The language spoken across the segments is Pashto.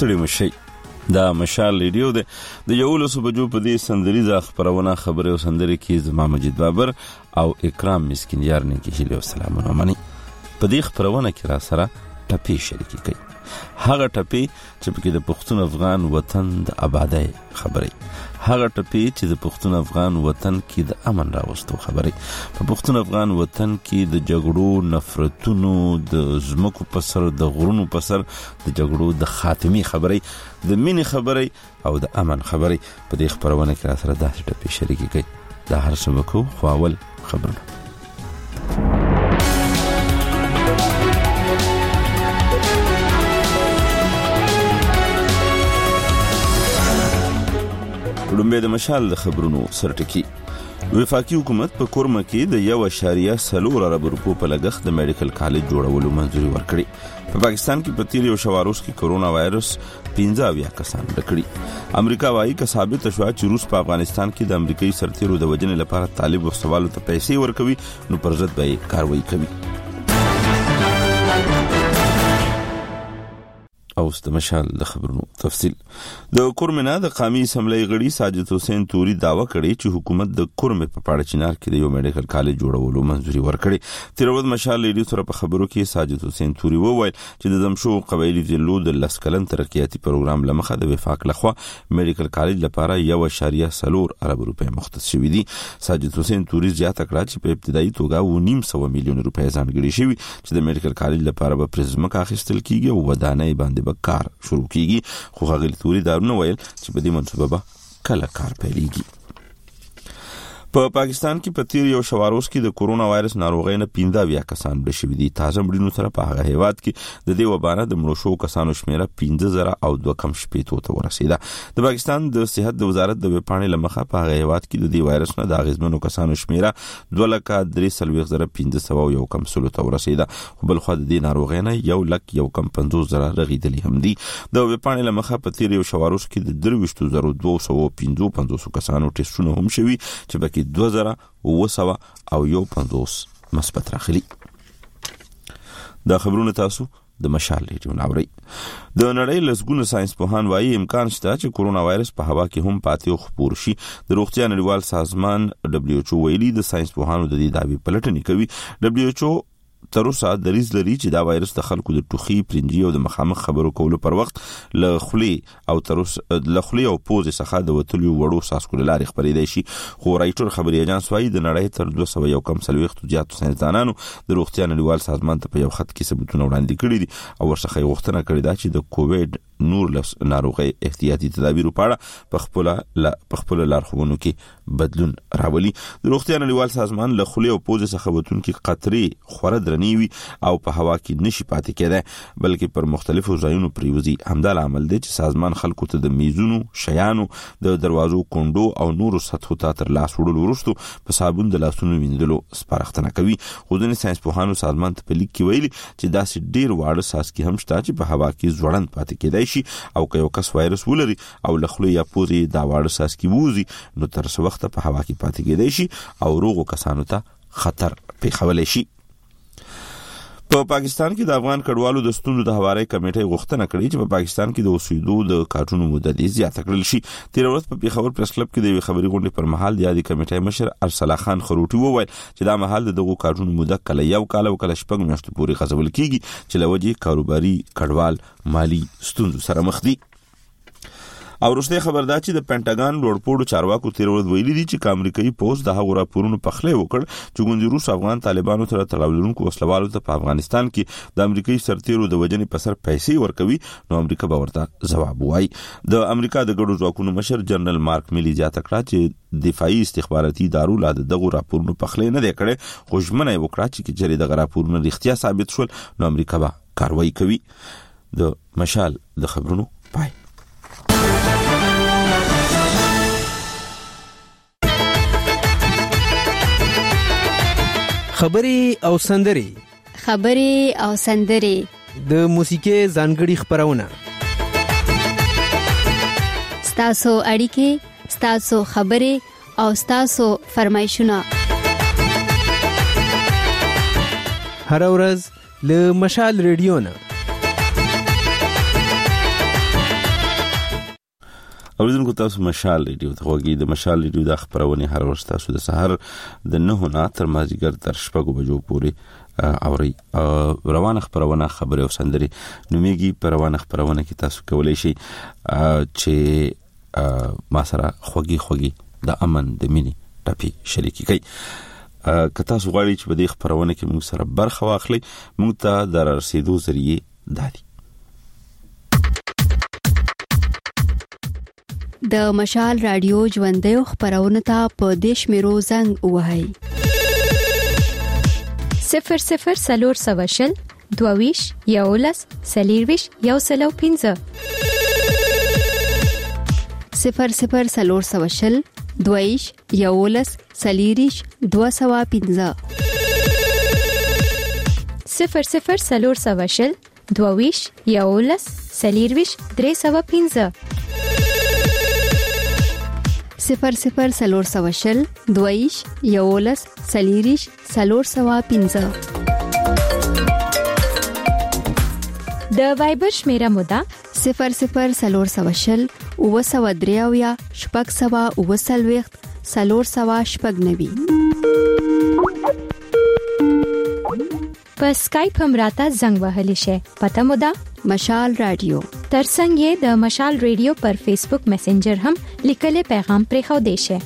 ستړي مشي. دا مشال ریډیو ده د 11 بجو په دې سندریزه خبرونه خبره او سندري کې زما مجید بابر او اکرام مسکینیار نه کې هیله او سلامونه مني. په دې خبرونه کې را سره ټپي شریکي کوي. هغه ټپي چې په کې د پښتون افغان وطن د آبادی خبري، هغه ټپي چې د پښتون افغان وطن کې د امن راوستو خبري، په پښتون افغان وطن کې د جګړو، نفرتونو، د زمکو په سر، د غرونو په سر د جګړو د خاتمي خبري، د مینې خبري او د امن خبري. په دې خبرونه کې را سره داسې ټپي شریکي کوي. دا هر څه وکړو خو اول خبرونه. لومبه د مشال د خبرونو سرټکی. وفاقي حکومت په کورمه کې د 1.4 ارب روپو په لګښت د میډیکل کالج جوړولو منځوري ورکړي. په پاکستان کې په تیر یو شواروس کې کرونا وایرس 15 کسان ډکړي. امریکا وايي که ثابت شوه چې روس په افغانستان کې د امریکایي سرتیرو د وژنې لپاره طالب وسوالو ته پیسې ورکوي، نو پر ضد به کاروایی کوي. او د مشال د خبرونو تفصیل. د کورمنا د قومي اسمبلی غړي ساجد حسین توري داوا کړی چې حکومت د کورمه په پاړه چنار کې د یو میډیکل کالج جوړولو منځوري ورکړي. تیر ورځ مشال لیډي سره په خبرو کې ساجد حسین توري وویل چې د دمشو قبایلی ضلعو د لسکلن ترقیاتي پروګرام لمخه د وفاق لخوا میډیکل کالج لپاره 1.4 ارب روپۍ مختص شوې دي. ساجد حسین توري زیاته کړه چې په ابتدایي توګه 900 میلیون روپۍ ځانګړي شوي چې د میډیکل کالج لپاره به پرزمک اخیستل کیږي او ودانۍ باندې به کار شروع کیږي. خو هغه توري دارونه ویل چې په دې منصوبه به کله کار پیلېږي. په پاکستان کې په تیر یو شواروس کې د کرونا وایرس ناروغۍ نه 15 کسان مړه شوي دي. تازه مړینو سره په هغه هیواد کې د دې وبا نه د مړو شو کسانو شمیره 15,280 ته ورسیده. د پاکستان د صحت د وزارت د ویبپاڼې لمخه په هغه هیواد کې د دې وایرس نه د اغیزمنو کسانو شمیره 2,43,150 ته ورسیده. خو بل خو د دې ناروغۍ نه 1,50,000 رغیدلي هم دي. د ویبپاڼې لمخه په تیر یو شواروس کې د 23,255 کسانو ټیسټونه هم شوي چې بلکې 2,950 مثبت راغلي. دا خبرونه تاسو د مشال ریډیو ناوړي. د نړۍ لسګونه ساينس پوهان وايي امکان شته چې کرونا وایرس په هوا کې هم پاتې او خپور شي. د روغتیا نړیوال سازمان WHO ویلي د ساينس پوهانو د دې دعوی پلټنې کوي. WHO تر اوسه دریځ لري چې دا وایرس د خلکو د ټوخي، پرنجي او د مخامخ خبرو کولو پر وخت له خولې او پوزې څخه د وتلو وړو څاڅکو له لارې خپرېدای شي. خو رایټر خبري اژانس وايي د نړۍ تر 240 زیاتو ساينسدانانو د روغتیا نړیوال سازمان ته په یو خط کې ثبوتونه وړاندې کړي دي او ورڅخه غوښتنه کړې ده چې د کووډ ناروغي احتیاطي تدابیر په اړه په خپل لارښوونو کې بدلون راولي. د روغتیا نړیوال سازمان له خولې او پوزې څخه وتونکي قطرې خوره درنې وي او په هوا کې نشي پاتې کېدای، بلکې پر مختلفو ځایونو پریوزي. همدا عمل دی چې سازمان خلکو ته د میزونو، شیانو، د دروازو کونډو او نورو سطحو ته تر لاس وړلو وروسته په صابون د لاسونو وینځلو سپارښتنه کوي. خو ځینې ساينس پوهانو سازمان ته په لیک کې ویلي چې داسې ډیر واړه څاڅکي هم شته چې په هوا کې ځوړند پاتې کېدای شي او که یو کس وایرس ولري او له خولې یا پوزې دا واړه څاڅکي ووځي نو تر څه وخته په هوا کې پاتې کېدای شي او روغو کسانو ته خطر پیښولی شي. په پاکستان کې د افغان کډوالو د ستونزو د هواري کمیټې غوښتنه کړې چې په پاکستان کې د اوسېدو د کارتونو مدت زیاته کړل شي. تیر ورځ په پیښور پریس کلب کې د خبري غونډې پر مهال د یادې کمیټې مشر ارسلا خان خروټي وویل چې دا مهال دغه کارتونو مدت کله یو کال او کله شپږ میاشتې پورې غځول کیږي چې لوجې کاروباري کډوال مالی ستونزو سره مخ دي. او وروسته خبر ده چې د پینټاګان لوړپوړو چارواکو تیر ورځ ویلي دي چې امریکایي پوز د هغو راپورونو پخلی وکړ چې ګوندي روس افغان طالبانو سره تړاو لرونکو وسلوالو ته په افغانستان کې د امریکایي سرتیرو د وژنې په سر پیسې ورکوي، نو امریکا به ورته ځواب وایي. د امریکا د ګډو ځواکونو مشر جنرال مارک میلی زیاته کړه چې دفاعي استخباراتي ادارو لا دغه راپورونو پخلی نه دی کړی، خو ژمنه یې وکړه چې چېرې دغه راپورونه رښتیا ثابت شول نو امریکا به کاروایی کوي. د مشال د خبرونو پای. خبري او سندري د موسیقي ځانګړي خبرونه ستاسو اړیکې، ستاسو خبري او ستاسو فرمایشونه هر ورځ له مشال ریډیو نه اوریدونکو تاسو مشال ریډیو ته غوږی د مشال ریډیو د خبرونه هر ورځ تاسو د سحر د 9 نه تر مازیګر تر 6 بجو پورې اوري روانه خبرونه خبري او سندري نوميږي پروانه خبرونه کې تاسو کولای شي چې ما سره خوږی د امن د مینی ټاپي شریکي کوي که تاسو غواړئ چې په دې خبرونه کې موږ سره برخه واخلئ موږ ته د رسیدو ذریعہ دادي د مشال رادیو ژوندې خبرونه ته په دیش میرو زنګ وهاي 00 سلور سواشل دوویش یولس سلیرویش یوسلو 15 00 سلور سواشل دویش یولس سلیریش 215 00 سلور سواشل دوویش یولس سلیرویش 315 00 سلور سواشل دویش یولس سلیریش سلور سوا 15 د وایبر شمیره مودا 00 سلور سواشل او سوا دریاویا شپږ سوا او سلويخت سلور سوا شپږ نوي په اسکایپ هم راته زنګ وهلی شي پته مودا مشال رادیو ترڅنګ یې د مشال ریډیو پر فیسبوک میسنجر هم لیکلي پیغام پرې خو دی شي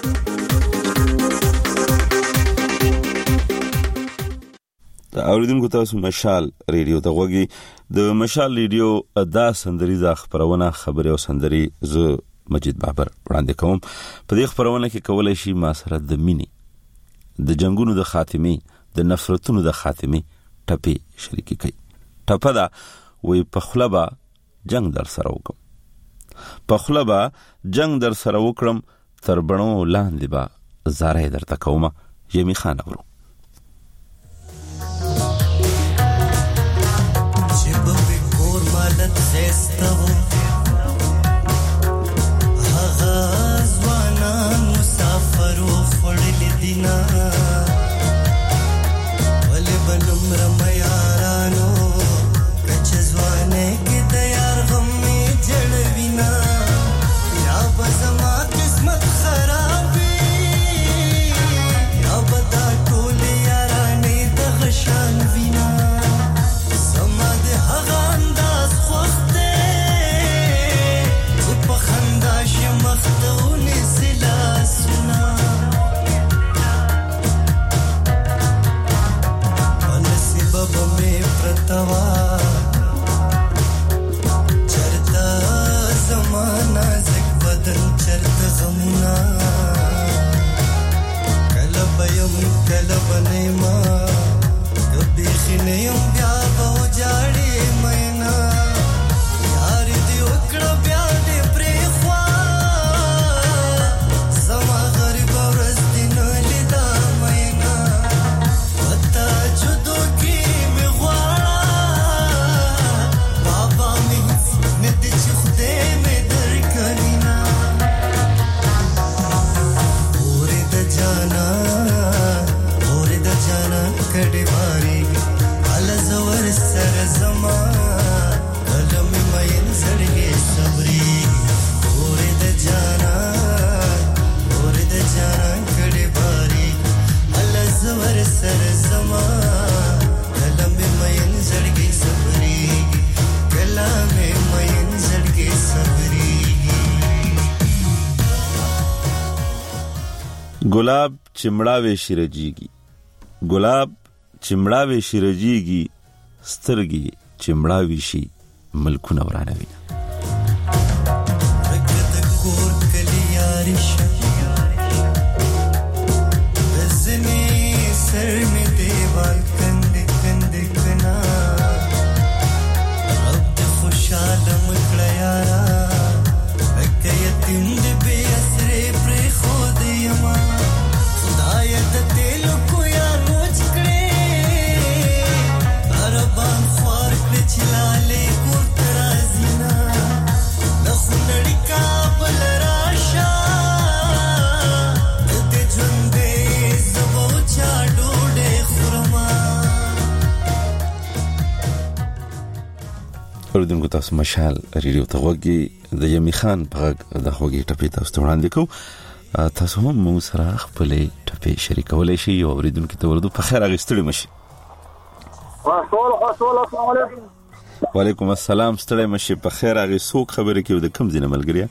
د اوریدونکو تاسو مشال ریډیو ته غوږی د مشال ریډیو ادا سندريزه خبرونه خبري او سندري ز مجید بابر وړاندې کوم په دې خبرونه کې کولای شي ما سره د مینی د جنگونو د خاتمه د نفرتونو د خاتمه ټپي شریکي کوي ټپه دا وې په خلبا جنگ در سره وکم په خلبا جنگ در سره وکړم تر بڼو لاندې با زاره درته کومه یمی خان ورو چې په کور مالت زستو هغه ځوانان مسافرو خړل دینا ولې بلم رميارانو ګلاب چمړاوي شیرجیږي ګلاب چمړاوي شیرجیږي سترګي چمړاوي شي ملکونه ورانوي رکد کور کلیاري زنی سر می دیوال کند کند کنا رب د خوشاله مکړه یارا اکه یتیم دې به اسره پر خود یما خدای د تلو کو یا روز کړي عربان خوار کړي چلاله کور ترازینا نخو نړی کابل راشا د ژوندې زبو چا ډوډه خورما اوریدونکو تاسو مشال ریډیو ته وګورئ د یمی خان په د هوګي ټپې تاسو ته وړاندې کوم تاسو هم مو سره خپل ټپې شریکولای شئ او اوریدونکو ته ورته په خیر اغستړي مشي. السلام علیکم. وعلیکم السلام. ستړي مشي په خیر اغه سوق خبرې کې د کم ځینه ملګریا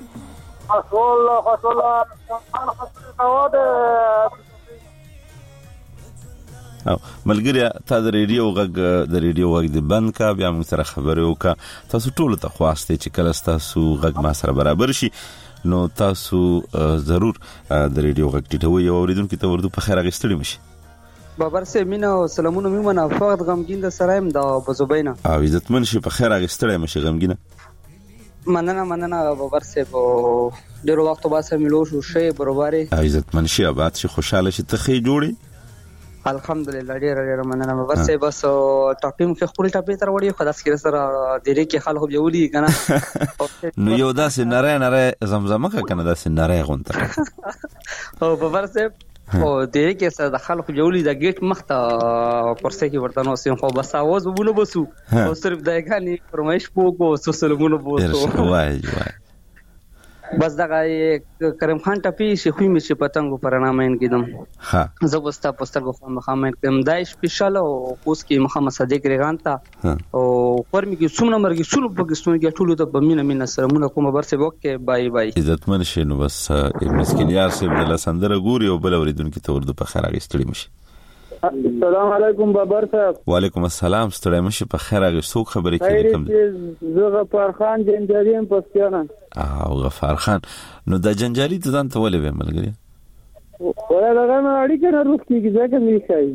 او ملګریا تا د ریډیو غږ د بند کا بیا موږ سره خبرې وکا. تاسو ټول ته خواسته چې کله تاسو غږ ما سره برابر شي نو تاسو ضرور د ریډیو غږ ټیټوي او اوریدونکو ته ورته په خیر اغستړي مشي. بابر سه مینا او سلامونه میمنه فقط غمگین د سرایم د بزوبینا او عزتمن شي په خیر اغستړي مشي غمگینه. مننه بابر سه په ډیرو وخت باسه ملو شو شی برابرې عزتمن شي آباد شي خوشاله شي ته خې جوړي الحمدلله ډیر مننه بابر سه بس ټاپیم کې خپل ټاپې تر وړي خلاص کې سره ډیرې کې خلک جوړي کنه نو یو داسې نره زمزمه کنه داسې نره غونته او بابر سه او ډیرې کې سره د خلک جوړي د گیټ مخته پرسه کې ورته نو سیم خو بس आवाज وبونه بسو او صرف دایګانی فرمایش پوکو سلمونه بوسو وای بس دغه کریم خان ټپی شي خو می شي پتنګو پرنامین کیدم ها زبستا پستر خو مخامن کم دای سپیشل او اوس کې محمد صدیق ریغانتا او پرمی کې څومره مرګ څلو پاکستان کې ټولو ته بمینه سرمونه کومه برسه وکه بای عزتمن شي نو بس مسکینیار سه بل سندره ګوري او بل اوریدونکو ته ورته په خیر اغستړي مشي. السلام علیکم بابر صاحب. وعلیکم السلام. ستړی مشي په خیر اغه څوک خبرې کوي کوم زه غفار خان جنجالیم پښتانه او غفار خان نو د جنجالي ته ځان ته ولې به ملګری ولا دغه اړیکه نه روښ کیږي ځکه مې ښایي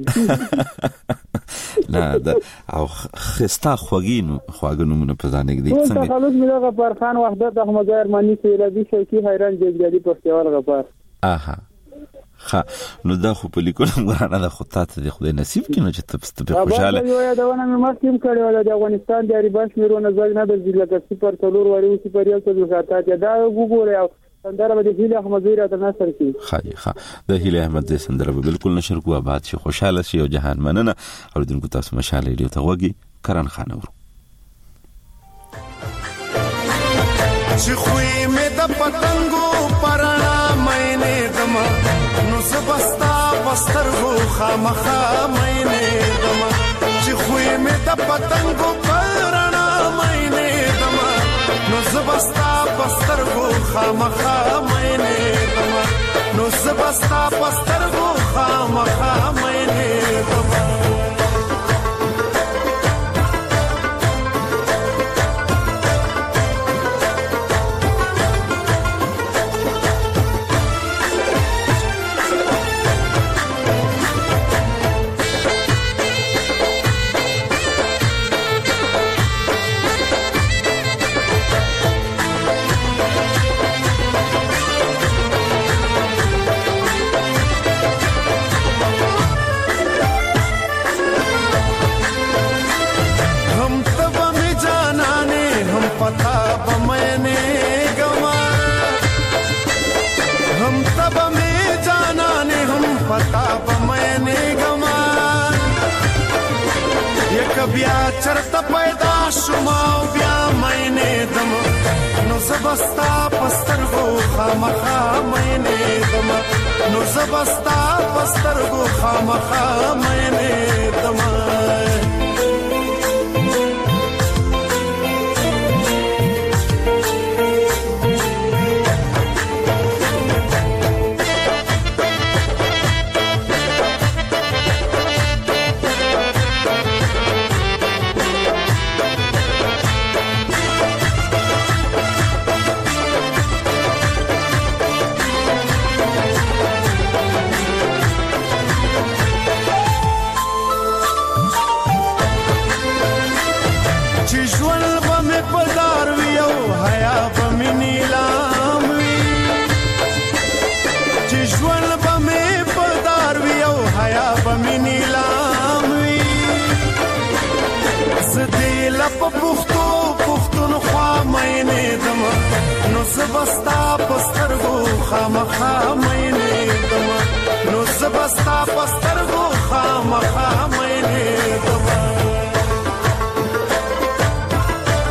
نه دا او خستا خواګینو مونږ په ځان کې دي څنګه خلاص مې غفار خان وحدت احمد ارمانی سیلابي شوقي حیران جنجالي پښتوال غفار اها ها نو دا خو په لیکلم غواړم دا خو تاسو د خدای نصیب کینو چې تاسو په خوشاله یو یادونه مې مخکې کړې ولا د افغانستان د ریباش میرونه زګ نه د ځلګه سپر تلور وری او سپر یو څه ځاته دا وګوره او سندره به د هیله احمد زیره د نصر کی ها د هیله احمد د سندره به بالکل نشر کو آباد شي خوشاله شي او جهان مننه اوریدونکو تاسو مشاله دی ته وګي کرن خان ورو چې خوې مې د پتنګو پرانا مینه دما نو زبستا پسترغو خامخا مینه دما چې خوې مې د پتنګو پرانا مینه دما نو زبستا پسترغو خامخا مینه دما نو زبستا پسترغو خامخا مینه دما بیا چرته پیدا شوما بیا مینه دم نو زبستا پسترغو خامخا مینه دم نو زبستا پسترغو خامخا مینه دم پختون خوا مینه دم نو زبستا پسترغو خامخا مینه دم نو زبستا پسترغو خامخا مینه دم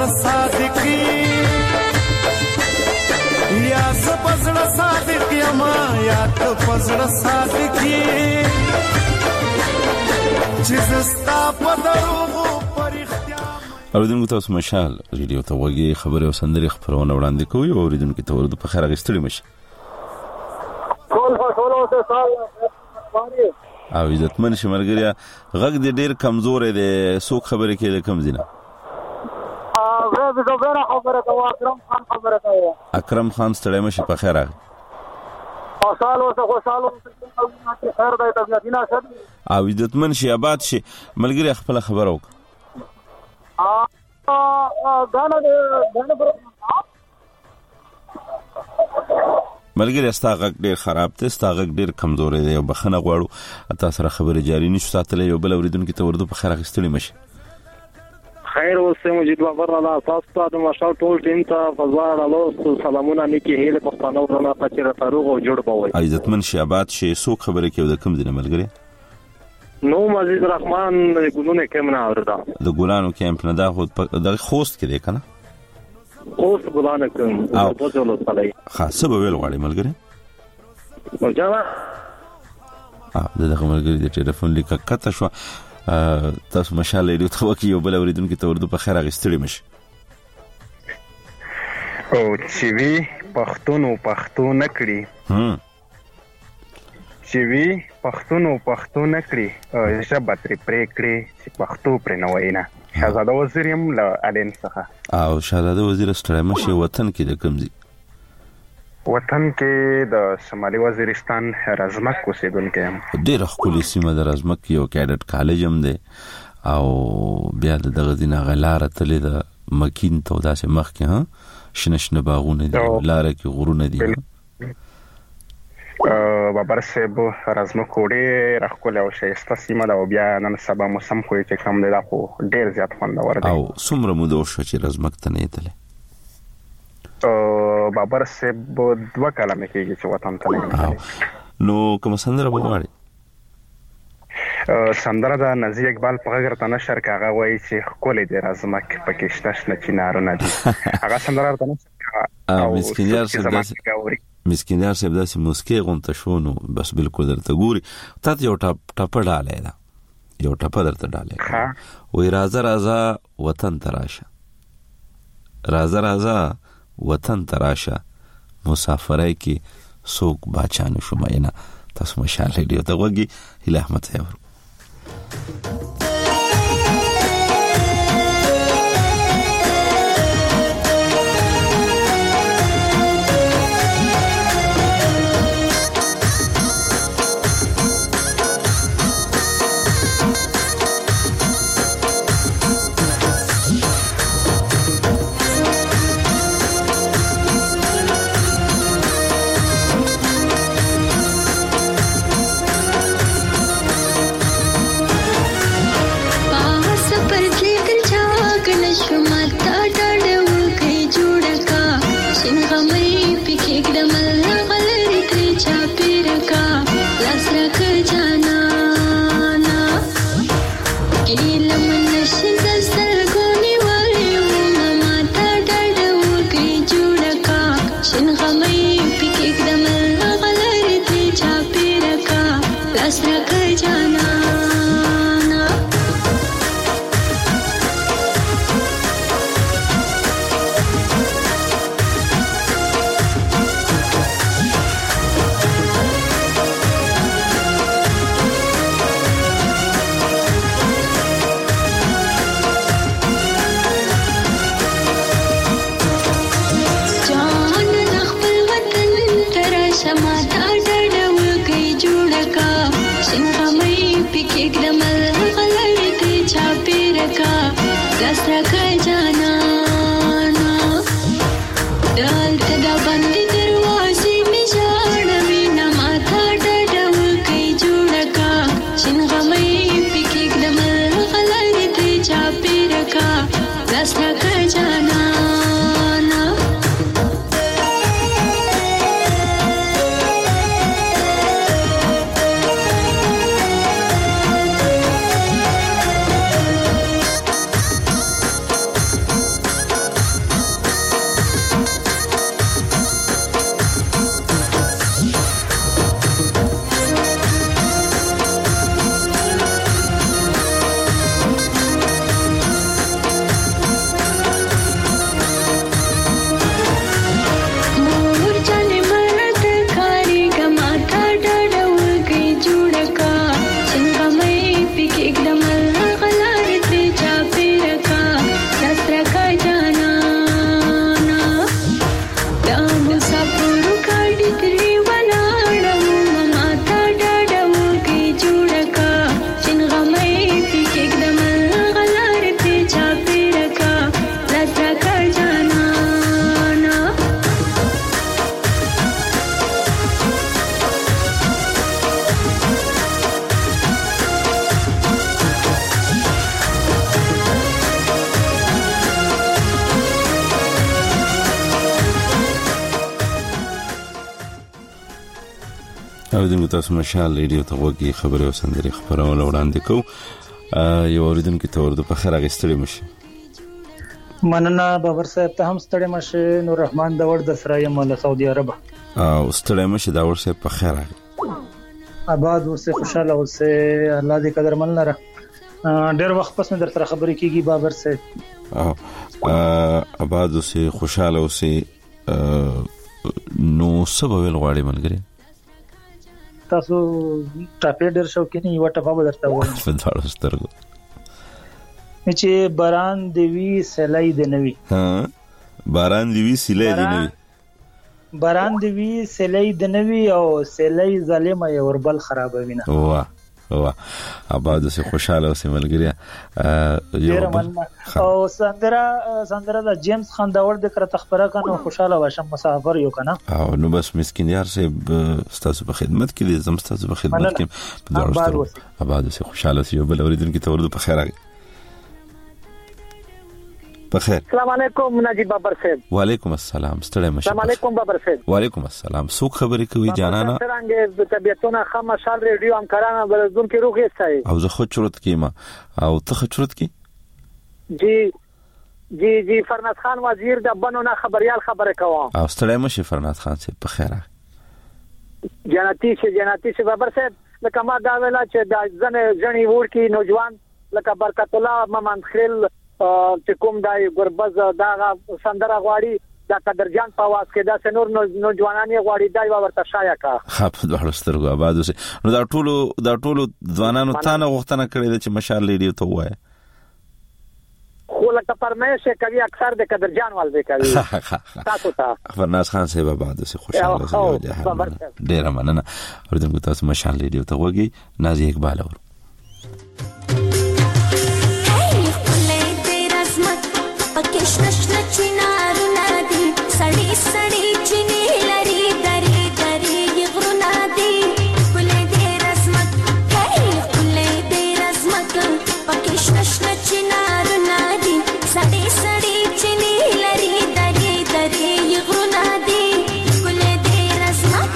صادقي یا زه پزړه صادق یم یا ته پزړه صادقي چې زستا په دروغو پرختیا. اوریدونکو تاسو مشال ریډیو ته وګورئ، خبري او سندري خبرونه وړاندې کوي او اوریدونکو ته ورته په خیر غستړي مشه. او عزتمن شمرګریا غږ دې ډیر کمزور دی، څوک خبرې کوي کم زینه؟ اکرم خان ستړی مشه، په خیر راغی. او عزتمن شي آباد شي ملګری، خپل خبر وک. ملګری ستا غږ ډیر خراب دی، ستا غږ ډیر کمزور دی او بخنه غواړو تاسو سره خبرې جاری نشو ساتلې. یو بل اوریدونکو ته ورته په خیر غستړي مشه. خیر اوسه مجید بابر الله تاسو ته د مشال ټول ټیم ته فزوار الله سلامونه نیکی هیله پښتنو ورونه پچره فاروق او جوړ بوي. عزتمن شي آباد شي، څوک خبرې کوي د کوم ځای ملګری؟ نو عزیز رحمان ګلونه کېم نه اوردا د ګلانو کیمپ نه دا خود د خوست کې دی کنه؟ خوست ګلانو کوم په ټولو صلی خاصه به ویل غواړي ملګری. او جواب دغه ملګری د ټلیفون لیک کته شو. تاسو مشال ریډیو ته وکی یو بل اوریدونکو ته ورته په خیر غستړي مشه. او چې وی پښتون نکړي چې وی پښتون نکړي ژبه ترې پرې کړي چې پښتو پرې نه وایي نه. شهزاده وزیر یم له الین څخه. او شهزاده وزیر ستړی مشه. وطن کې د کوم ځای؟ وطن کې د شمالي وزیرستان رزمک اوسېدونکی یم. ډېره ښکلې سیمه د رزمک، یو کیډټ کالج هم دی او بیا دغه ځای نه هغه لاره تللې ده مکین ته، داسې مخکې شنه شنه باغونه دي، لاره کې غرونه دي. بابر صاحب رزمک ډېره ښکلې او ښایسته سیمه ده او بیا نن سبا موسم خو چې کم دی دا خو ډېر زیات خوندور دی. او څومره موده وشوه چې رزمک ته نه یې تللی؟ بابر صاحب 2 کاله مې کېږي چې وطن ته نه یم. نو کوم سندره به غواړې؟ سندره د نازي اقبال په غږ راته نشر کې هغه وایي چې ښکلی دی رزمک پکې شنه شنه چنارونه دي. هغه سندره راته نشر مسکینیار صاحب داسې موسیقي غونته شو نو بس بالکل درته ګوري. تا ته یو ټپه ډالۍ ده، یو ټپه درته ډالۍ وایي راځه راځه وطن ته راشه، راځه راځه وطن ته راشه، مسافرۍ کې څوک باچا نشو مینه. تاسو مشال ریډیو ته وګورئ. هیله احمد صاحب. اوریدونکو تاسو مشال ریډیو ته وګورئ خبري او سندري خبرونه وړاندې کوو یو اوریدونکو ته ورته په خیر اغستړي مشي مننه بابر صاحب ته هم ستړي مشه نور رحمان داور د سرایم له سعودي عرب او ستړي مشه داور صاحب په خیر آباد اوسه خوشاله اوسه الله دې قدر من لره ډېر وخت پس مې در سره خبرې کیږي بابر صاحب آباد اوسه خوشاله اوسه نو سبب ویل ملګری تاسو ټاپې ډېر شوقیني یو ټاپه به درته وایم په داړو سترګو چې باران دی وی سلای دی نوی باران دی وی سلای دی نوی باران دی وی سلای دی نوی او سلای ظالمه یو بل خرابوي نه واه واه آباد سه خوشاله اوسې ملګری او سندره د جیمز خان داور د کړه تخبره کنه خوشاله واشم مسافر یو کنه او نو بس مسکین یار سه ستاسو په خدمت کې دي زم ستاسو په خدمت کې په داړو آباد سه خوشاله اوسې بل اوریدونکو ته ورته په خیر راغی بخیر السلام علیکم نجیب بابر صاحب وعلیکم السلام ستړی مشه السلام علیکم بابر صاحب وعلیکم السلام څوک خبرې کوي جانانا څنګه د طبيعتونو خامشال ریډیو هم کارانه برزون کې روغ یستای او زه خو چورت کیما او ته خو چورت کی جی فرناز خان وزیر د بنونه خبريال خبره کوم او ستړی مشه فرناز خان سے په خیر جنتی شه بابر صاحب لکه ما دا ویلا چې د ځنې وړ کې نوجوان لکه برکت الله محمد خلیل چې کوم دای ګربز دا سندره غواړي دا قدرجان په واس کې دا سنور نوجوانانی غواړي دای ورته شایا کا خپ د هرسترګو آباد اوسه نو دا ټولو ځوانانو تانه غوښتنه کړې چې مشال ریډیو ته وایي خو لکه پرمایش کوي اکثر د قدرجان والده کوي تاسو ته فرناز خان صاحب آباد اوسه خوشاله اوسه ډیر مننه اوریدونکو تاسو مشال ریډیو ته وګورئ نازي اقبال اور سړی چینه لري درې غرونه دي کله دې رسمت کوي کله دې رسمت پکې شنه چینارونه دي سړی چینه لري درې غرونه دي کله دې رسمت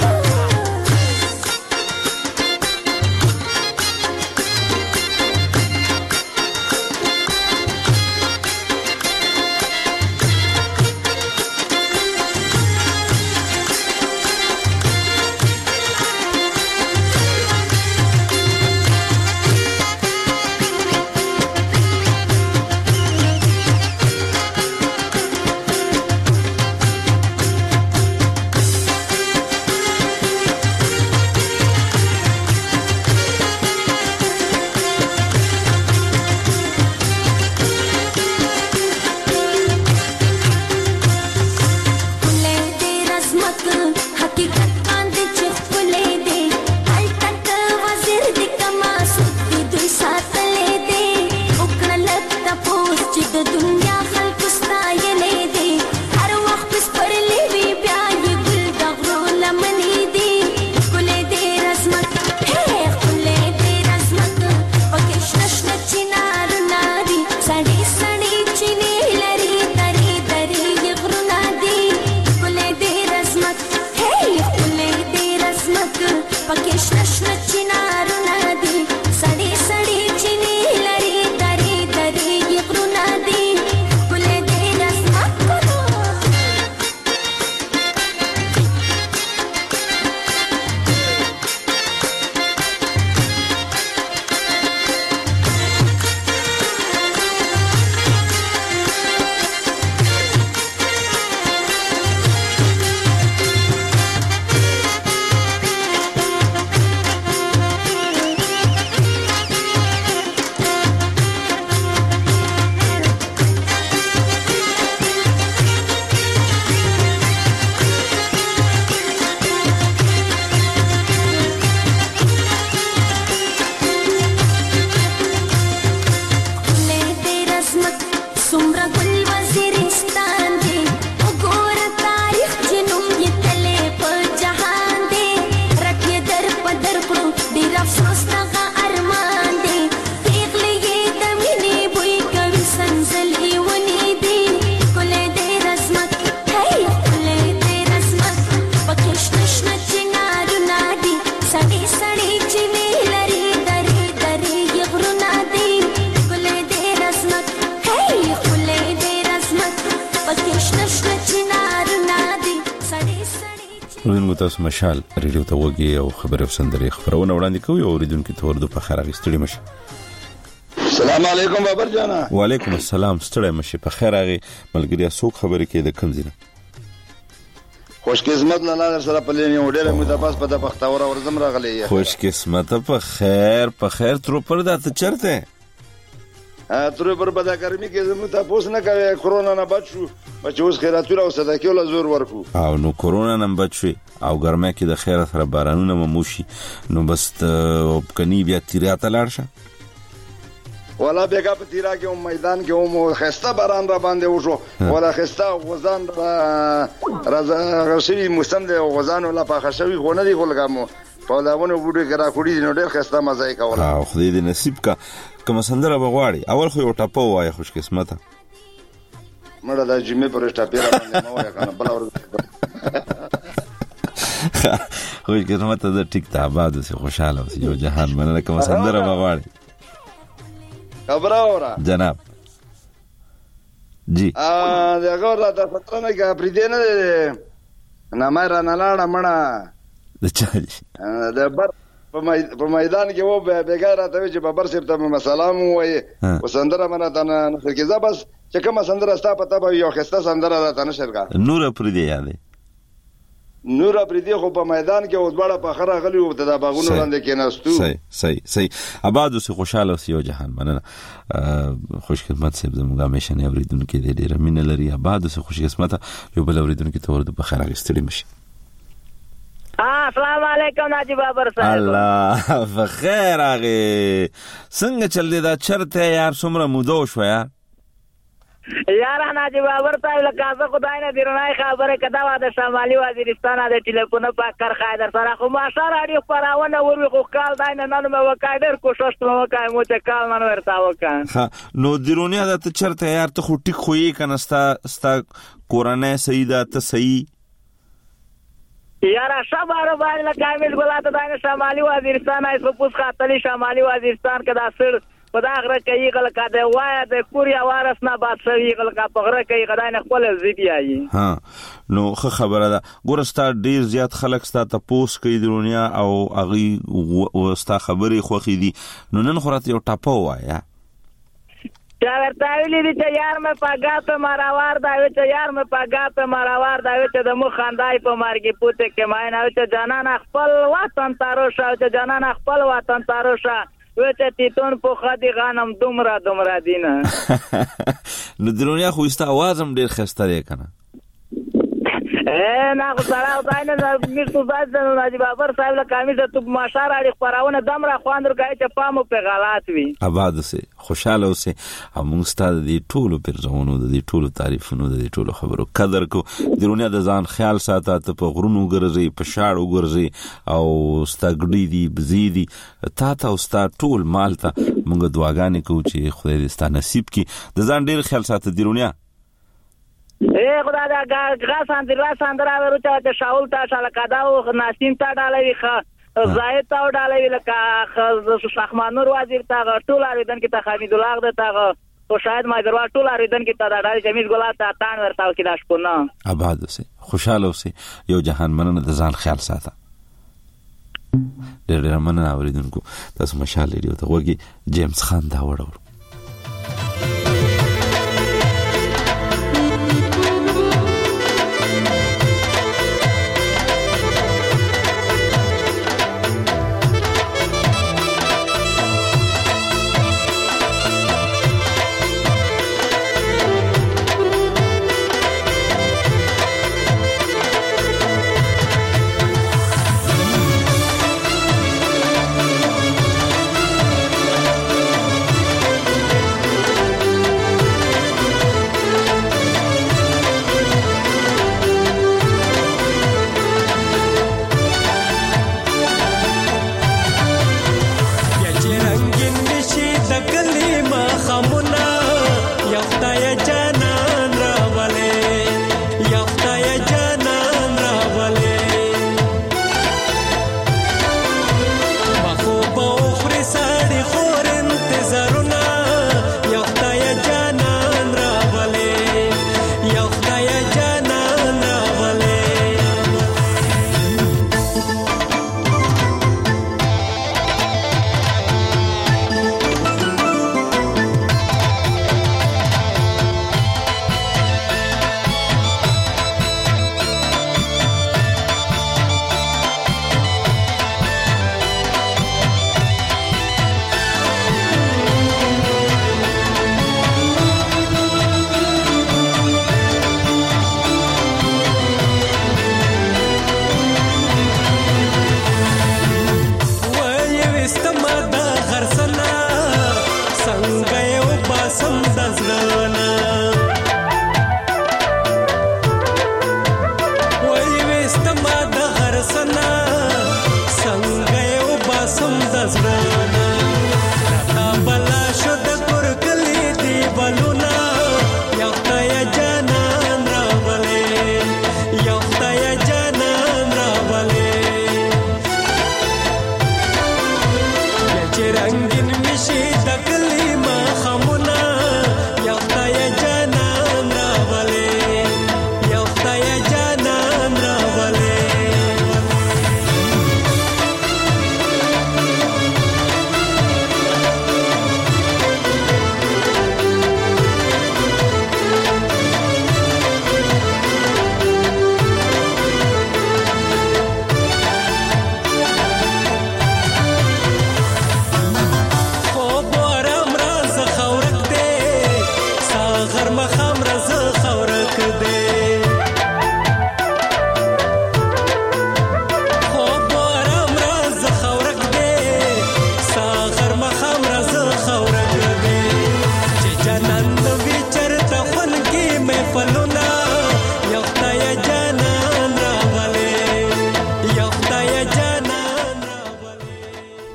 نشنه چنارونه دي سړی ورنګو تاسو مشال ریډیو ته وګي او خبرو سندري خبرونه وړاندې کوي او ریډونکو ته ورده په خیر اغستړي مشه. السلام علیکم بابر جانا. وعلیکم السلام. ستړی مشه په خیر اغه ملګری څوک خبرې کې د کم زینه خوش قسمت لاله در سره پلینی وډېر مې د پاس په د بختور ورزم راغلی. خوش قسمت په خیر تر پر د ته چرته تر پر په د ګرمي کې زمو ته پوس نه کوي کرونا نه بچو بچوس خیراتونه او صدقې له زور ورکو او نو کرونا نه بچوي او ګرمه کې د خیر سره بارانونه مموشي نو بس کني بیا تیراته لاړشه ولا بیگا په تیرا کې میدان کې مو خسته باران را باندې وشو ولا خسته غزان راځي موسم د غزان ولا په خشوي غونه دی ګلګامو په لاونه وډه کرا کړی نو ډېر خسته مزه یې کوله. او خدای دې نصیب کا کوم سندره بغواړي اول خو یو ټاپو وای خوش قسمته مړه د جمعې پر ټاپیرا باندې مو وای کنه بل ور خوش قسمته د ټیک ته آباد اوسې خوشاله اوسې یو جهان مننه کوم سندره بغواړي خبر اورا جناب جی دغه را د فتره کې پریدنه نه مې نه لاړه مړه د چا د بر په میدان کې و بیګاره ته چې ببر سپ ته سلام وای وسندره منه تنه کې بس چې کوم سندره ستا پته به یو خسته سندره را تنه شرګه نور پریدي یادې نور پریدي خو په میدان کې اوس بڑا په خره غلی و د باغونو باندې کې نستو صحیح آباد اوسې خوشاله اوسې یو جهان مننه خوش قسمت صاحب زموږه همیشه نه اوریدونکو دې ډېر مینه لري آباد اوسې خوش قسمت یو بل اوریدونکو ته ورته په خیر اغستړي مشي. السلام علیکم ناجی بابر صاحب. الله بخیر اغه څنګه چل دی دا چرته یار څومره موده شو یار ناجی بابر صاحب لکه خدای نه درنای خبره کدا و د شمالي وزیرستان د ټلیفون په کار خایدر سره خو ما سره اړیو پراونه ورو خو کال دای نه نن مې وکړ کوشش ته وکړم مو ته کال نن ورتا وکړ نو درونیا د چرته یار ته خو ټیک خوې کنه ستا کورانه سیدا ته صحیح یارا شبارو باندې لکامل ګلاته دانه شمالي وزیرستان ایسو پوس خاطلی شمالي وزیرستان کدا سر پداغره کوي غل کا د وای د کوریا وارث نه بادشاہي غل کا پغره کوي غدای نه خپل زیدیایي ها نو خبره ده ګورستا ډیر زیات خلک ستا ته پوس کوي دنیا او اغي وستا خبري خوخي دي نو نن خورات یو ټاپو وایا چا ورته ویلي دي چې یار مې پاګاته ماراوار دا وی چې یار مې پاګاته ماراوار دا وی چې د مخ خندای په مارګي پوته کې مای نه چې جانان خپل وطن تاروشه چې جانان خپل وطن تاروشه وی چې تیتون په خدي غنم دومره دینه نو دنیا خو است اوازم ډیر خسته دی کنه نه خو سره او داینه میرتو زاد ناجی بابر صاحب له کامیزه تو ماشار اړ خبرونه دمره خواندر کوي چې پامو په غلط وي آباد سه خوشاله اوسه همون ستاد دي ټولو پرځونو د دې ټولو تعریفونو د دې ټولو خبرو قدر کو درونه د ځان خیال ساته ته په غرونو ګرځي په شاړو ګرځي او ستګړي دي بزيدي تا ستا ټول مال ته مونږ دعاګانې کوو چې خدای دې ستا نصیب کړي د ځان ډیر خیال ساته درونه خدا دا غاسان دی راسان درا ورته چې شاول تا شاله کداو ناسین تا ډالوي ښه زاید تا ډالوي لکه شخمانور وزیر تا ټول اړیدن کې تا حمید الله د تا او شاید ما دروا ټول اړیدن کې تا ډالي جمیل ګلا تا تان ورتاو کې داش کو نه آباد اوسه خوشاله اوسه یو جهان مننه د ځان خیال ساته ډېر مننه اوریدونکو تاسو مشال ریډیو ته وګي جیمز خان دا وړو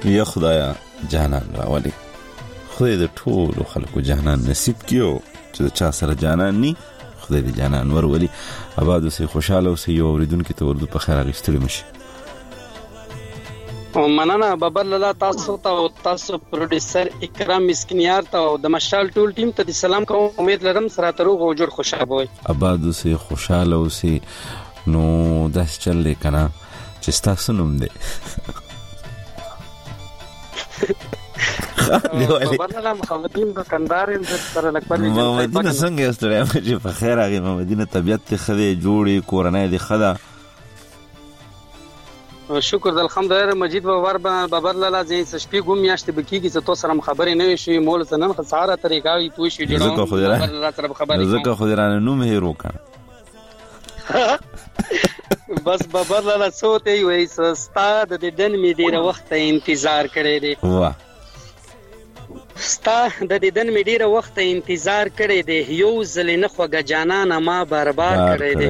یا خدایا جانان راولي خدای د ټولو خلکو جانان نصیب کیو چې چا سره جانان ني خدای دې جانان ورولي آباد اوسې خوشاله اوسې یو اوریدونکو ته ورته په خیر اغستړي مشي مننه بابر لاله تاسو ته او تاسو پروډوسر اکرام مسکینیار ته او د مشال ټول ټیم ته سلام کوم امید لرم سره ته روغ او جوړ خوشاله وي آباد اوسې خوشاله اوسې نو داس چل لیکنه چې تاسو نوم دې بابر لاله محمدین دکاندار هم سره لکبل محمدین څنګه استړی چې په خیر هغه محمدین طبيعت ته خدای جوړي کورنۍ دې خدا شکر د الحمدلله مجید بابر لاله زې شپې ګم میاشتې بکیږي چې تاسو سره خبرې نه وي شي مول سنن خساره طریقه وي تو شي جوړو زکه خو درانه نوم هیرو کا بس بابر لاله سوته وي استاد د دن می ډیر وخت انتظار کړی دی واه ستا د دن می ډیر وخت انتظار کړی دی یو ځل نه خوګه جانان ما برباد کړی دی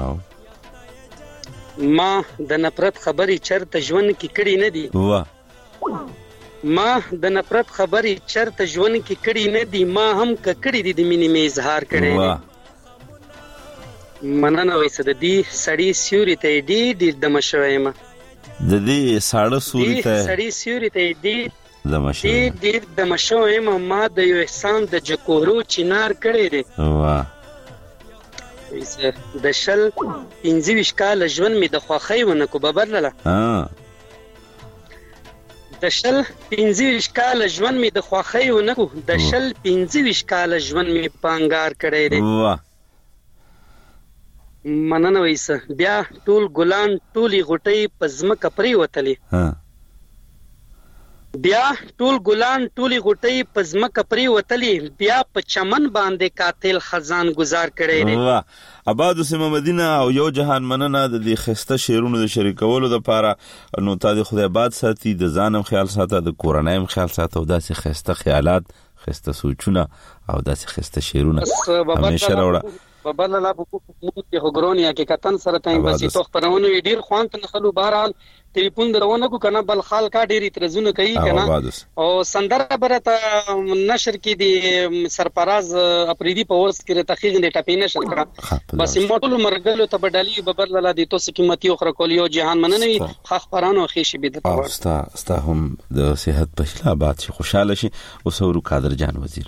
ما د نفرت خبري چرته ژوند کې کړی نه دی واه ما د نفرت خبري چرته ژوند کې کړی نه دی ما هم کړی دی د مینې می اظهار کړی دی مننه وایسه د دې سړی سیوري ته دی د مشویمه د دې ساړه سوري ته سړی سیوري ته دی د مشویمه دی د مشویمه ما د یو احسان د جکورو چینار کړی دی واه د شل 25 کال ژوند می د خوخی ونه کو بابر لاله د شل 25 کال ژوند می د خوخی ونه کو د شل 25 کال ژوند می پانګار کړی دی واه مننه وایسه بیا ټول ګلان ټولي غټي پزمکه پری وتلی بیا ټول ګلان ټولي غټي پزمکه پری وتلی بیا په چمن باندې قاتل خزان گزار کړي دي واه آباد سیمه مدینه او یو جهان مننه د دې خسته شیرونو د شریکولو لپاره نو تا د خدای باد ساتي د ځانم خیال ساته د کورنایم خیال ساته او داسې خسته خیالات خسته سوچونه او داسې خسته شیرونه همیشه راوړه بابا لاله په کومه کې هوګرونی حقیقتا سره تایم بسې تو خبرونه ډیر خوان ته خلو بهرحال ټلیفون درونه کو کنه بل خال کا ډیری ترزونه کوي کنه او سندره برته نشر کې دي سرپراز اپریدي په ورس کې تحقیق دي ټاپې نشر کړه بس موټول مرګلو ته بدالي بابر لاله دي تو قیمتي او خرکولیو جهان مننوي خخ پرانو خېشي بده ستا هم د صحت په شلا باد شي خوشاله شي او سورو قادر جان وزیر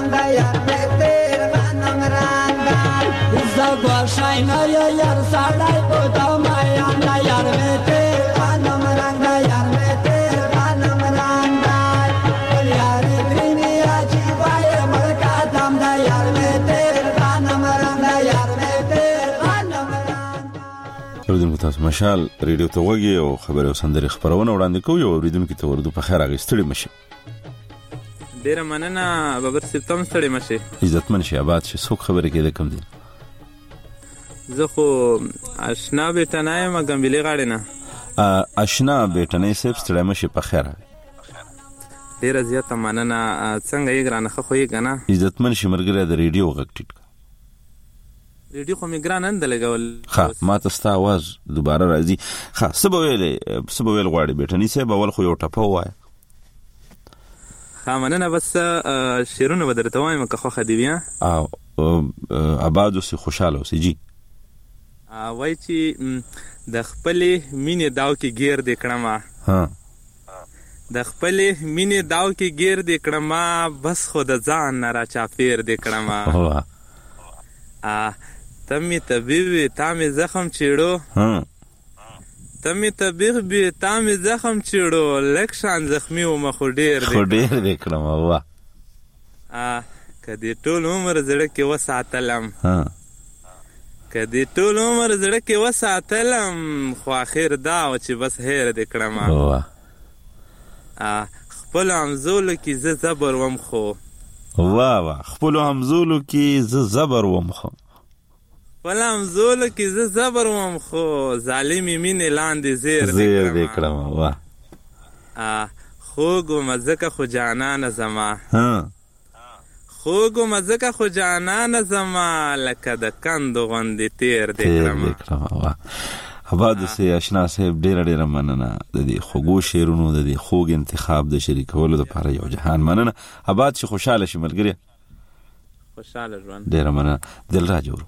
Shine, yar sada تاسو مشال ریډیو ته وګورئ او خبرو سندري خبرونه وړاندې کوي او اوریدونکو ته ورته په خیر اغستړي مشه. ډیره مننه بابر سپتم ستړي مشه. عزتمن شي آباد شي. څوک خبره کې ده کم دي؟ زه خو آشنا بیٹنای ما ګمبلي غاړې نه. آشنا بیٹنای سپ ستړي مشه په خیر. ډیره زیاته مننه. څنګه یې ګرانه خو یې کنه؟ عزتمن شي مرګره د ریډیو غږ ټیټ. ریډیو خو میګران اند لګول. ها ما ته ستا आवाज دوباره راځي. ها سبویل غواړي بیٹنی سه بول خو یو ټپه وای. ها مننه بس شیرونه بدرته وایم که خو خدی بیا. او آباد اوسې خوشاله اوسې جی. وای چې د خپلې مینې داو کې گیر دې کړم. ها د خپلې مینې داو کې گیر دې کړم بس خو د ځان نه را چاپیر دې کړم. تمی طبیبی تامی زخم چیڑو. تمی طبیبی تامی زخم چیڑو لکشان زخمی و مخو ډیر دیکرم. وا کدی ټول عمر زړه کې وساتلم. کدی ټول عمر زړه کې وساتلم خو اخر دا و چې بس هیر دیکرم. خپل همزولو کې زه زبر وم خو. وا خپل همزولو کې زه زبر وم خو. پلام زولو کې زه زبر وم خو ظالمي مینې لاندې زیر دې کړم. وا خوږ و مزکه خو جانانه زما. خوږ و مزکه خو جانانه زما لکه د کندو غوندې تیر دې کړم. آباد اوسې اشنا صاحب ډیره مننه د دې خوږو شعرونو د دې خوږ انتخاب د شریکولو لپاره یو جهان مننه. آباد شي خوشاله شي ملګری. خوشاله ژوند. ډیره مننه دل را جوړ.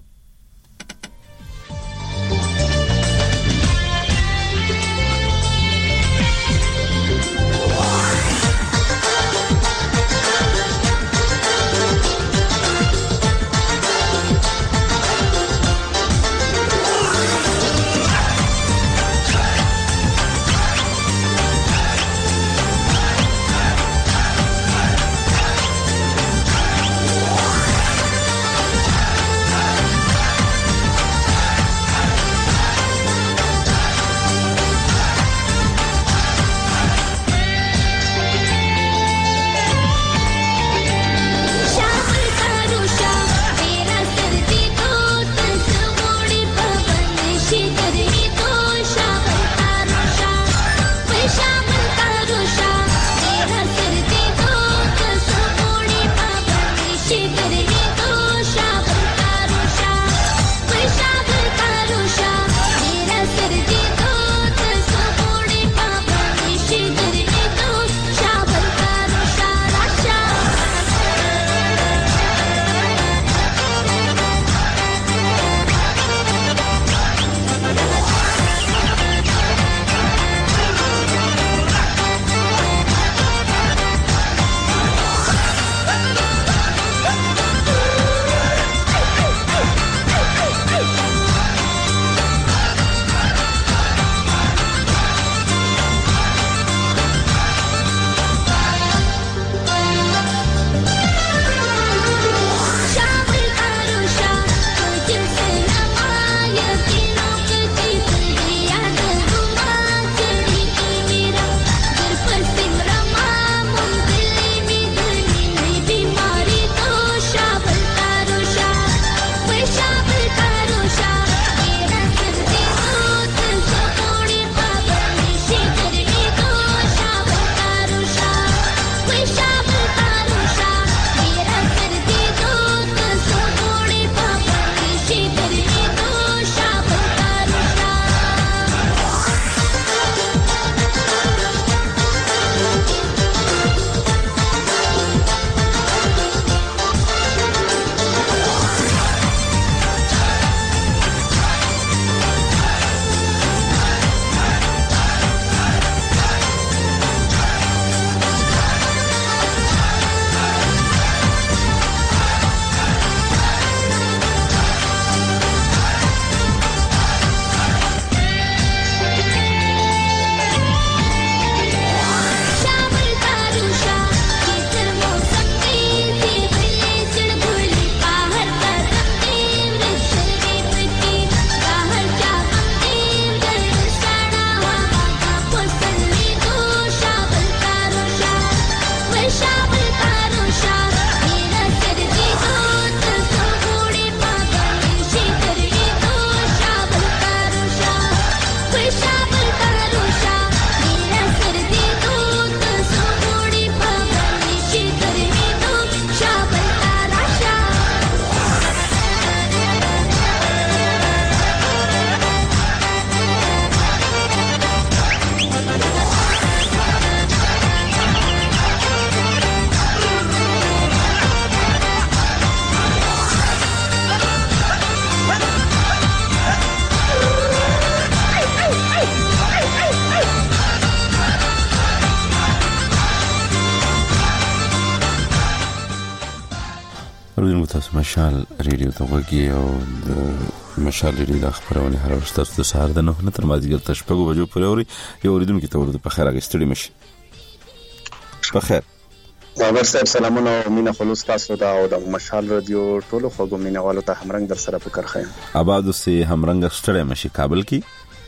ورته تاسو مشال ریډیو ته وګورئ او د مشال ریډیو د خبرونه هر ورځ تاسو د سهار د 9 تر مازیګر تر 6 بجو پورې اوري یو اوریدونکو ته ورته په خیر راغستړي مشي په خیر بابر صاحب سلامونه او مینه خلوص تاسو دا او د مشال رادیو ټولو خوګو مینه والو ته همرنګ در سره فکر خایم آباد سي همرنګ ستړي مشي کابل کی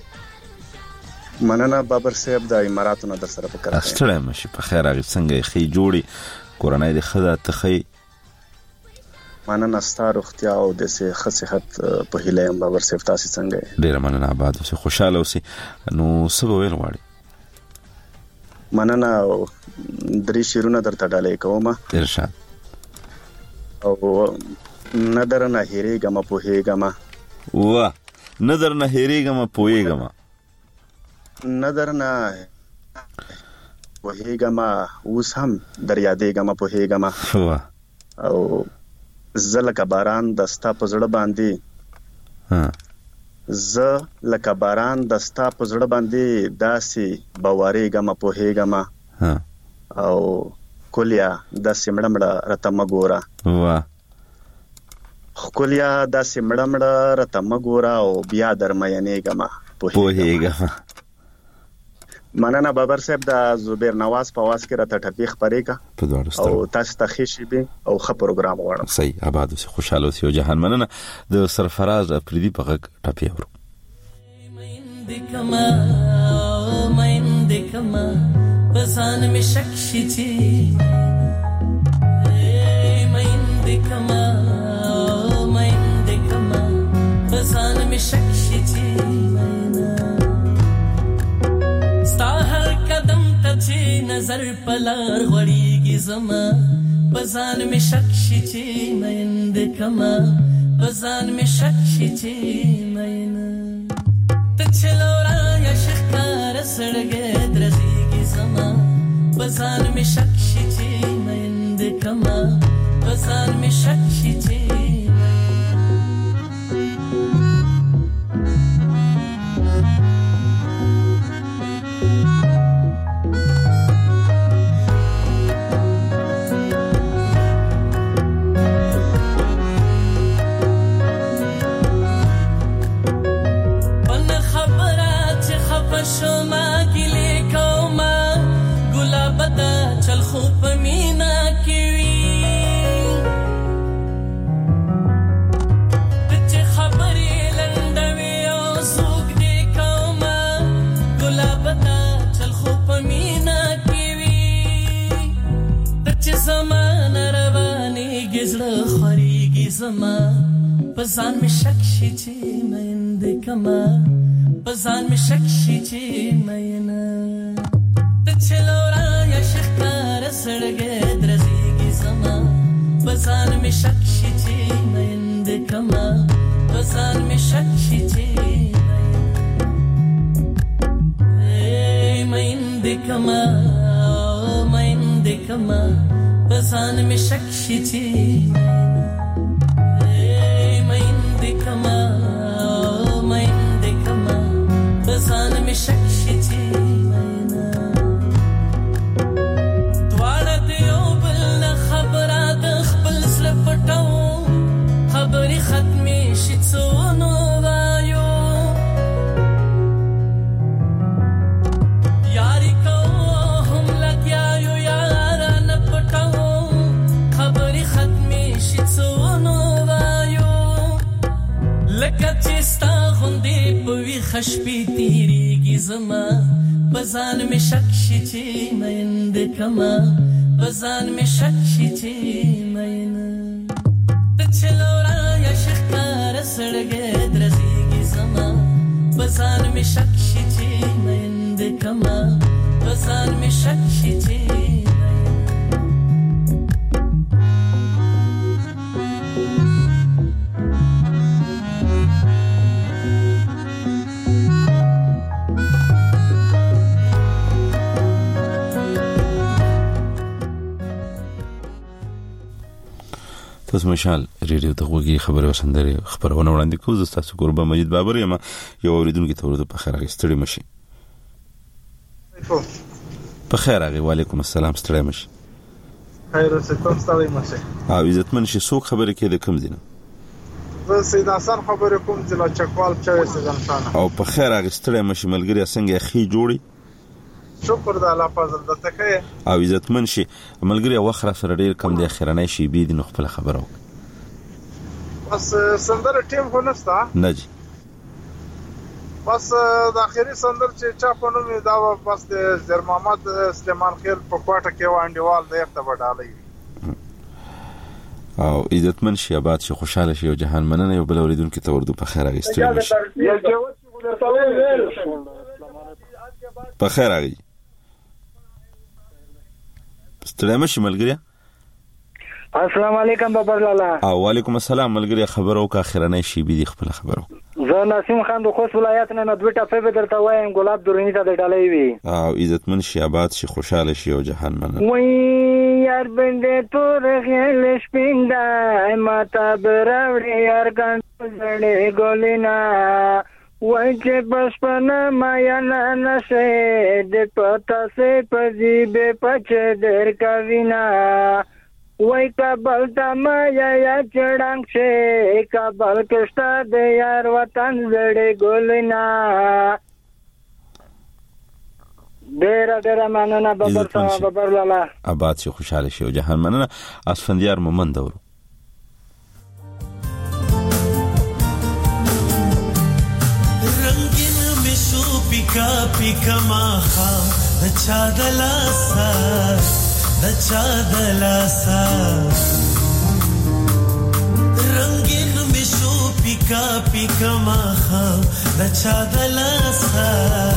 مننه بابر صاحب د اماراتو نه در سره فکر خایم ستړي مشي په خیر راغی څنګه خي جوړي کورونای د خدا تخي مننه ستاره اختیا او د صحت په هیله ام بابر صاحب تاسو څنګه ډیر مننه آباد سي خوشاله اوسئ نو سبا ویل غواړي مننه درې شیرونه درته ډالې کوم ارشاد او نظر نه هېریګم پوهېګم وا نظر نه هېریګم پوهېګم نظر نه پوهېګم اوس هم در یادېګم پوهېګم وا او زلک باران دستا پزړه باندې ز لکه باران دستا پزړه باندې داسي بوارېګم پوهېګم او کولیا د سیمړمړه رته مګورا وا کولیا د سیمړمړه رته مګورا او بیا درمینېګم پوهېګم مننه بابر صاحب د زبیر نواز په واس کې راته ټپی خبرې کا او تاسو ته خشي به او خ پروګرام غواړم صحیح آباد اوسې خوشاله اوسې او جهان مننه د سرفراز افریدي په غږ ټپی ورو مایندکما بزان می شک شي مایندکما بزان می شک شي ستا هر قدم ته چې نظر پلار غړيږي زما بزان می شک شي مایندکما بزان می شک شي ماینا ته چلورا یا شکار سړګې درځيږي زما بزان می شک شي مایندکما بزان می شک شي شما ګلې کوما ګلاب دا چل خو پمینا کی وی ته خبرې لندوي او زوګ دې کوما ګلاب دا چل خو پمینا کی وی ته زمان رواني گزړه خوريږي زما پسان می شک شي چې مند کما بزان می شک شي چې مینا ته چلورا یا شکار سړګې درځيږي زما بزان می شک شي چې مند کما بزان می شک شي چې مند کما بزان می شک شي چې مند کما بزان می شک شي مینا دواړه دیو بل خبره د خپل سره پټاو خبري ختمي شي څونو وایو یاري کو هم لګیاو یار نه پټاو خبري ختمي شي څونو وایو لکه چې ستا غوندې پوي خشپی تیریږي زما بزان می شک شي چې مند کما بزان می شک شي چې مینا ته چلورا یا شکار سړګې درځيږي زما بزان می شک شي چې مند کما بزان می شک شي چې تاسو مشال ریډیو ته وګورئ خبره وسندري خبرونه وړاندې کوم تاسو قربان مجید بابر یم یو اوریدونکو ته ورته په خیر راغستړي مشي په خیر راغی وعلیکم السلام ستړي مشي خیر اوسه کوم ستړی مشه. او عزتمن شي څوک خبرې کې د کوم دینه؟ زه سید حسن خبرې کوم چې لا چکوال چوي سید حسن. او په خیر هغه ستړی مشه ملګری څنګه خې جوړي؟ شکر د الله فضل د تکه. او عزتمن شي ملګری وخره سره ډیر کم دی اخرنۍ شي بي د خپل خبرو. بس سندره ټیم خو نشته. نه جی. بس د اخیری سندر چې چا په نوم دا بس د زیر محمد سلیمان خیل په کوټه کې وانډیوال د یخته وډالې. او عزتمن شي آباد شي خوشاله شي او جهان مننه یو بل اوریدونکو ته وردو په خیر اغستل شي. په خیر اغي. ستړی مشه ملګری. السلام علیکم بابر لالا. او وعلیکم السلام ملګری خبرو کا اخرنۍ شی بي خپل خبرو. زه نسیم خان د خوست ولایت نه دوه ټاپې به درته وایم ګلاب درونی ته د ډالۍ وی. او عزتمن شي آباد شي خوشاله شي او جهان مننه. وای یار بنده تور غل شپیندا ماته براوړي یار ګان زړې ګولینا وای چې بشپنه ما یا نه شه د پتا سه پزی به پچ در کاوینا وای کابل تما یا چړنګ شه کابل کښتا د یار وطن زړې ګولینا. ډېر مننه بابر لالا. آباد شي خوشاله شي او جهان مننه. اسفندیار مومند ورو. رنگین مشو پیکا پیکا ماخا د چا دلاسا رنگین مشو پیکا پیکا ماخا د چا دلاسا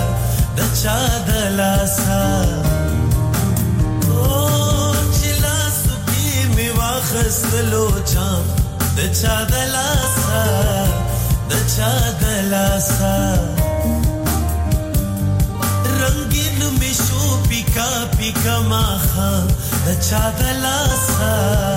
او چلا سکی می واخستلو چام د چا دلاسا رنگین مشو پیکا پیکا ماخا د چا دلاسا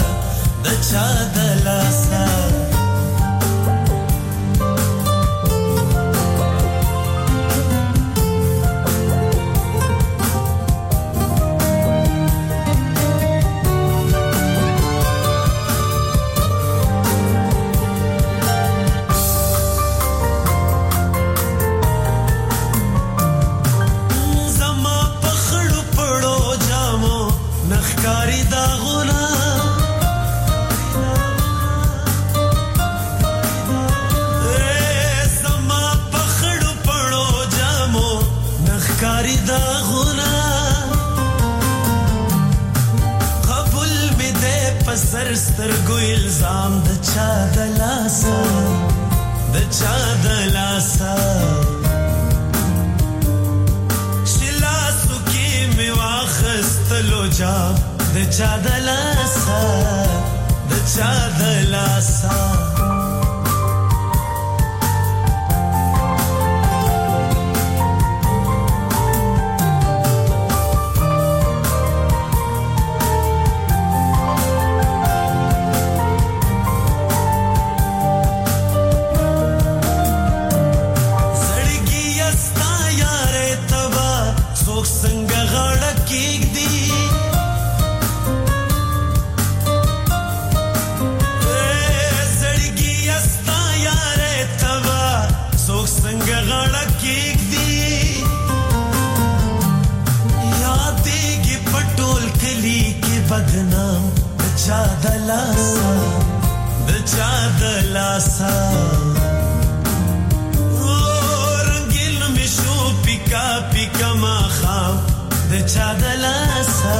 سترګو الزام د چا دلاسا شلاسو کې می واخستلو جام د چا دلاسا رنگین مشو پیکا پیکا ماخا د چا دلاسا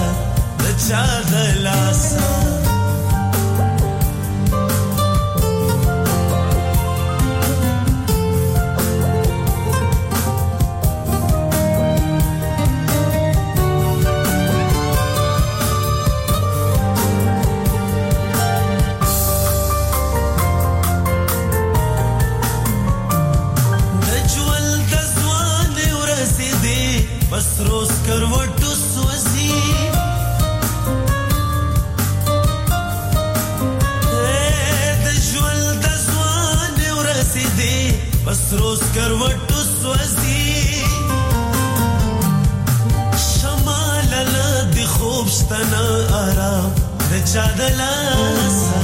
روز کروټو سوځي شمال له د خو خوب ستنه آرام د چا د لاسه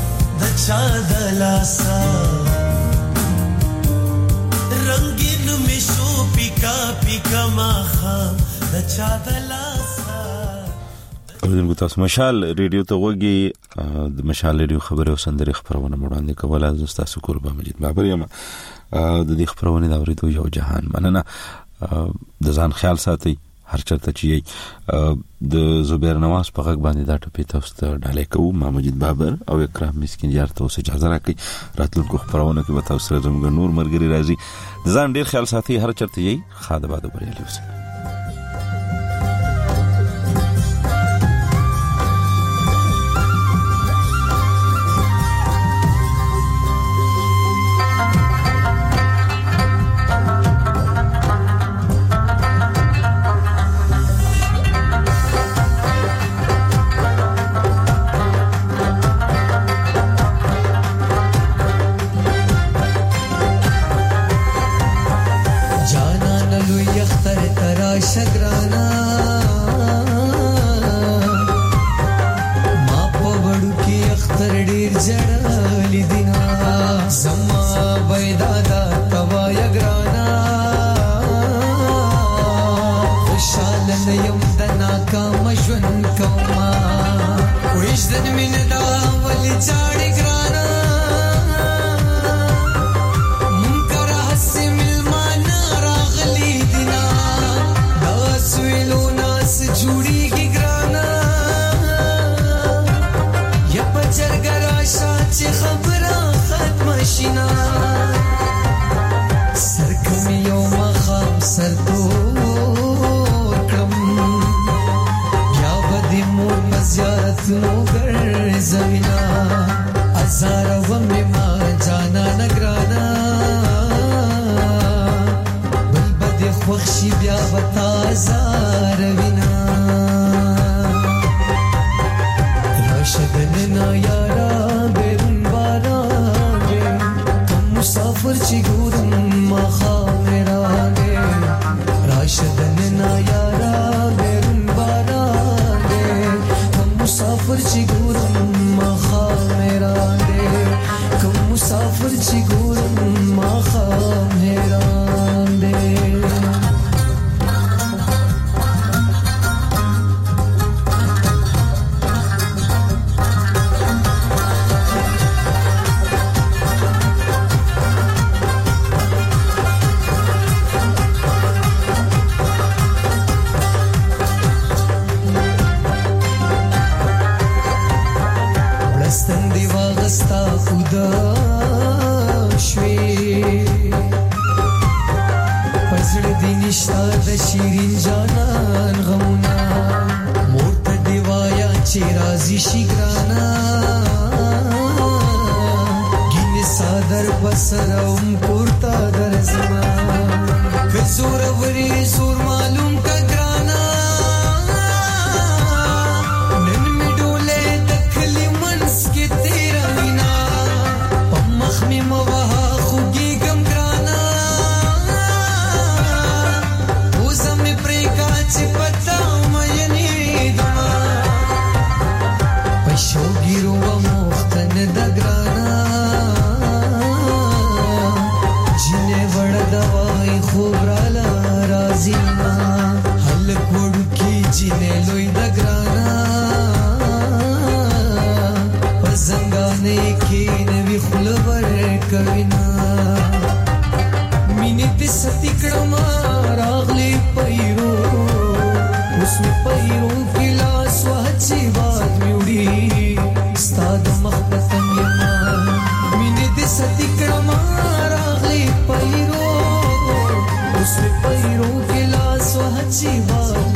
رنگین می شو پیکا پیکا ماخا د چا د لاسه. اوریدونکو تاسو مشال ریډیو ته وګي د مشال ریډیو خبره او سندري خبرونه وړاندې کوله. تاسو قربان مجید بابر یم. د دې خبرونه دا اوریدو یو جهان مننه. د ځان خیال ساتي هر چرته چې د زبیر نواز په غږ باندې دا ټپې تاسو ته ډالې کوو. ما مجید بابر او اکرام مسکین یار تاسو اجازه راکړئ. راتلونکو خبرونه کې به تاسو سره زموږ نور مرګري راځي. ځان ډیر خیال ساتي هر چرته یې خاده باده بریالي اوسئ. شګرانا ما په وړو کې اختر ډیر جړل دینا زما بيدادا توا یګرانا خوشاله یم د ناکام ژوند کوما وېش د مين دا ولې چاړي ګرانا جوړی کی ګرانا یا پچر ګراشه چې خبره ختم شینا سرکم یو مخام سر تو کړم یا بدی مور مزیارت نو ګرځوینا ازار و می ما جانا نګرانا بل بد خوښي بیا وتا زار وینا شدننا یارا بیرون بارانگے کم مسافر چی گورم مخا میرانگے راشدننا یارا بیرون بارانگے کم مسافر چی گورم مخا میرانگے کم مسافر چی گورم مخا میرانگے شیرین جانان غمونا مورت دیوایا چیرازی شگرانا گین سادر بسرم پورتا در زمان که زور وری زور معلوم کا گرانا نن می ڈولے دکھلی منس کی تیرا وینا پمخ می مواها خوگی گم گرانا چې پتاو مې دما پښو ګیرو مختن د ګرانا جنې وړ دوای خوبرالا رازینا هل کوړو کې جنې لوی د ګرانا پزنګانې کې نوې خلور کوینا مینې دې ستې کړم راغلي پیرو उसमें पैरों की लाश वहची बात म्यूड़ी स्ताद मखबतन यमान मिने दिसती क्रमारा गली पैरों उसमें पैरों की लाश वहची बात